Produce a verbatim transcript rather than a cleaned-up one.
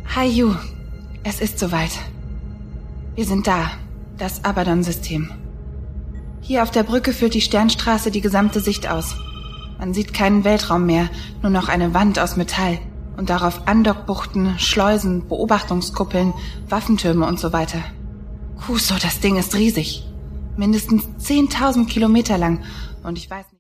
Hi Yu, es ist soweit. Wir sind da, das Abaddon-System. Hier auf der Brücke führt die Sternstraße die gesamte Sicht aus. Man sieht keinen Weltraum mehr, nur noch eine Wand aus Metall und darauf Andockbuchten, Schleusen, Beobachtungskuppeln, Waffentürme und so weiter. Kuso, das Ding ist riesig. Mindestens zehntausend Kilometer lang und ich weiß nicht...